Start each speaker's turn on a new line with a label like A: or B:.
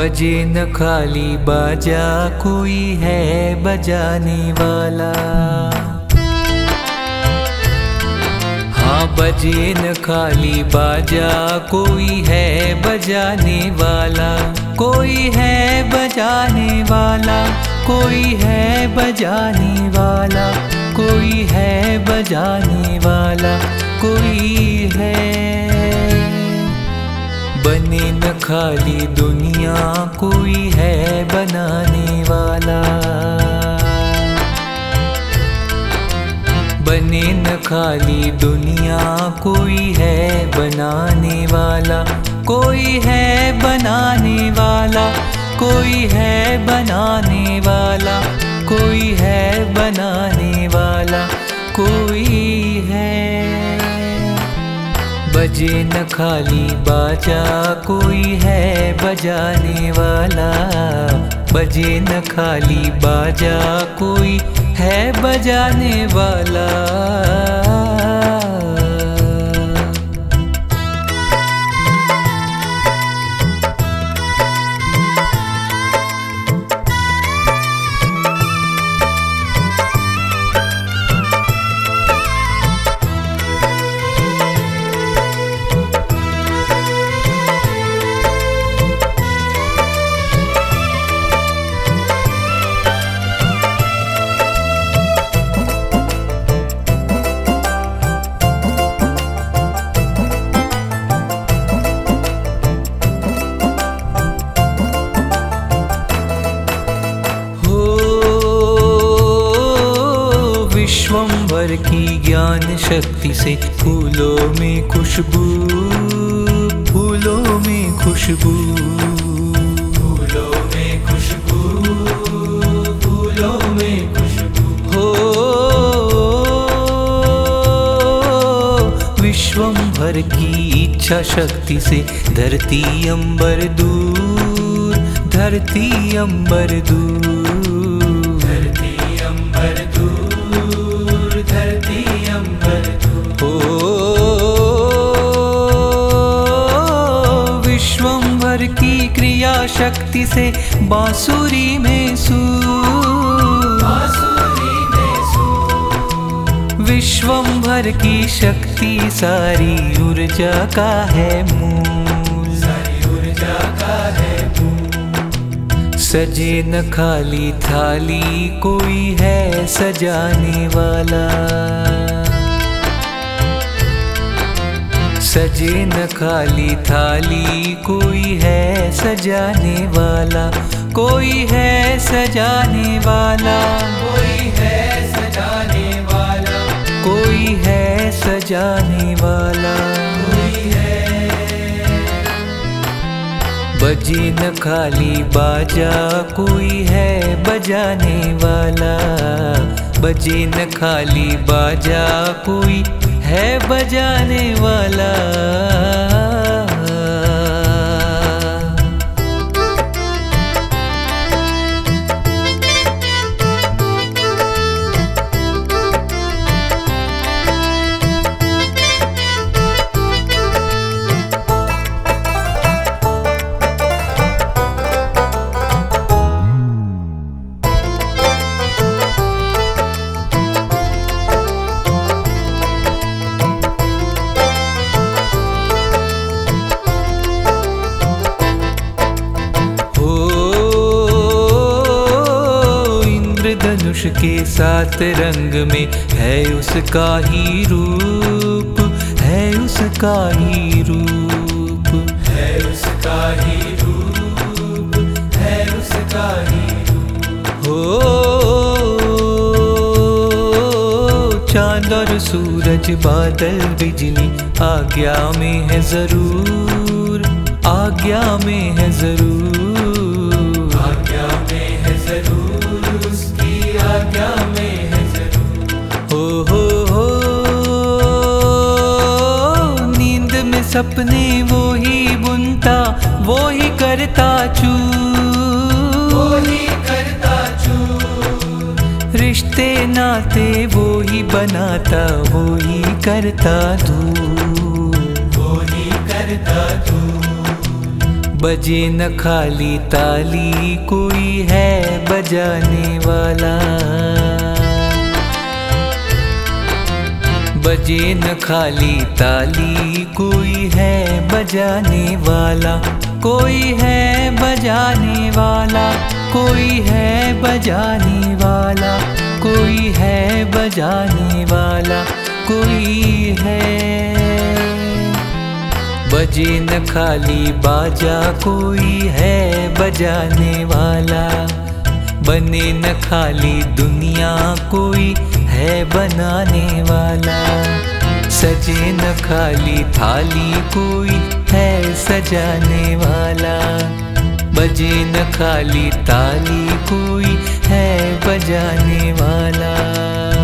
A: बजे न खाली बाजा, कोई है बजाने वाला। हाँ, बजे न खाली बाजा, कोई है बजाने वाला। कोई है बजाने वाला, कोई है बजाने वाला, कोई है बजाने वाला, कोई है। बने न खाली दुनिया, कोई है बनाने वाला। बने न खाली दुनिया, कोई है बनाने वाला। कोई है बनाने वाला, कोई है बनाने वाला, कोई है बनाने वाला, कोई है। बजे न खाली बाजा, कोई है बजाने वाला। बजे न खाली बाजा, कोई है बजाने वाला। विश्वंभर की ज्ञान शक्ति से फूलों में खुशबू, फूलों में खुशबू, फूलों में खुशबू, फूलों में खुशबू। हो विश्वंभर की इच्छा शक्ति से धरती अंबर दूर, धरती अंबर दूर, धरती अंबर दूर, धरती अंबर दूर। विश्वंभर की क्रिया शक्ति से बांसुरी में सूर, बांसुरी में सूर। विश्वंभर की शक्ति सारी ऊर्जा का है मूल, सारी ऊर्जा का है मूल। सजे न खाली थाली, कोई है सजाने वाला। सजे न खाली थाली, कोई है सजाने वाला। कोई है सजाने वाला, कोई है सजाने वाला, कोई है सजाने वाला, कोई है। बजे न खाली बाजा, कोई है बजाने वाला। बजे न खाली बाजा, कोई है बजाने वाला। धनुष के 7 रंग में है उसका ही रूप, है उसका ही रूप, है उसका ही रूप, है उसका ही रूप। हो चांद और सूरज, बादल, बिजली आज्ञा में है जरूर, आज्ञा में है जरूर, आज्ञा में है जरूर, आज्ञा में है जरूर। हो नींद में सपने वो ही बुनता, वो ही करता चूर, वो ही करता चूर। रिश्ते नाते वो ही बनाता, वो ही करता दूर, वो ही करता दूर। बजे न खाली ताली, कोई है बजाने वाला। बजे न खाली ताली, कोई है बजाने वाला। कोई है बजाने वाला, कोई है बजाने वाला, कोई है बजाने वाला, कोई है। बजे न खाली बाजा, कोई है बजाने वाला। बने न खाली दुनिया, कोई है बनाने वाला। सजे न खाली थाली, कोई है सजाने वाला। बजे न खाली ताली, कोई है बजाने वाला।